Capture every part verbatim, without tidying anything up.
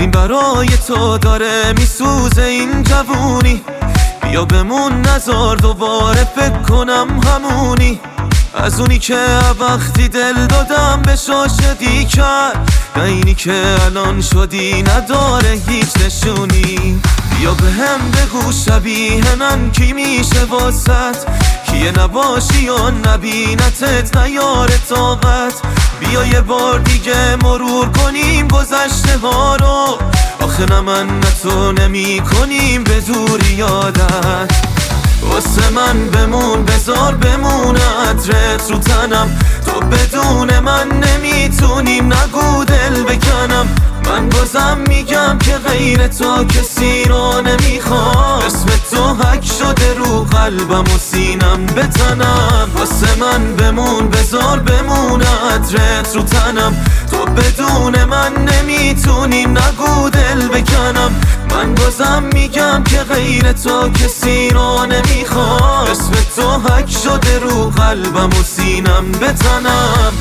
این برای تو داره میسوزه این جوونی. بیا بمون نزار دوباره فکر کنم همونی، از اونی که وقتی دل دادم به شاشدی کرد، نه اینی که الان شدی نداره هیچ نشونی. بیا به هم بگو شبیه من کی میشه واسط، کیه نباشی و نبینتت نیاره طاقت. بیا یه بار دیگه مرور کنیم گذشته ها رو، آخه نه من نه تو نمی کنیم به دوری یادت. واسه من بمون بذار بمونه عطرت رو تنم، تو بدون من نمیتونیم نگو دل بکنم. من بازم میگم که غیر تو کسی رو نمیخوام، اسم تو حک شده رو قلبم و سینم به تنم. واسه من بمون بذار بمونه عطرت رو تنم، تو بدون من نمیتونیم نگو دل بکنم. من بازم میگم که غیر تو کسی رو نمیخوام، اسم تو حک شده رو قلبم و سینم به تنم.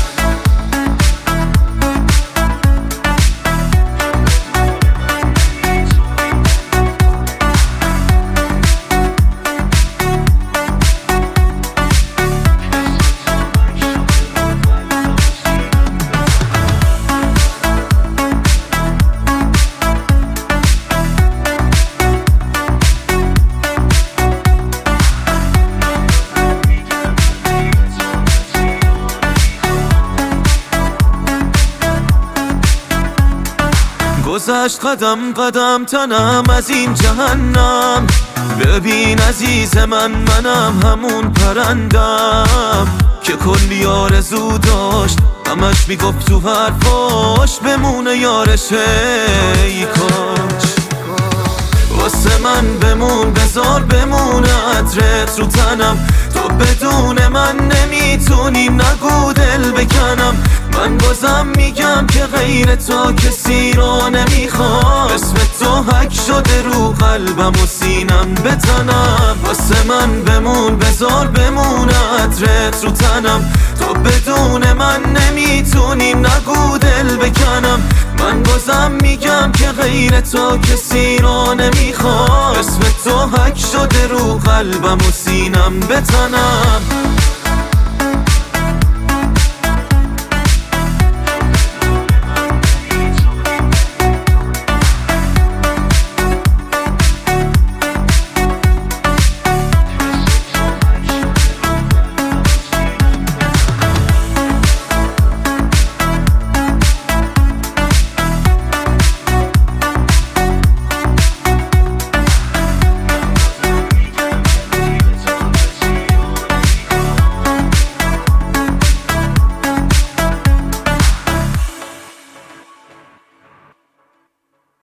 گذشت قدم قدم تنم از این جهنم، ببین عزیز من منم همون پرندم که کلی آرزو داشت، همش میگفت تو حرفاش بمونه یارشه ای کاش. واسه من بمون بذار بمونه عطرت رو تنم، تو بدون من نمیتونیم نگو دل بکنم. من بازم میگم که غیر تو کسی رو نمیخوام، اسم تو حک شده رو قلبم و سینم به تنم. واسه من بمون بذار بمونه عطرت رو تنم، تو بدون من نمیتونیم نگو دل بکنم. من بازم میگم که غیر تو کسی رو نمیخوام، اسم تو حک شده رو قلبم و سینم به تنم.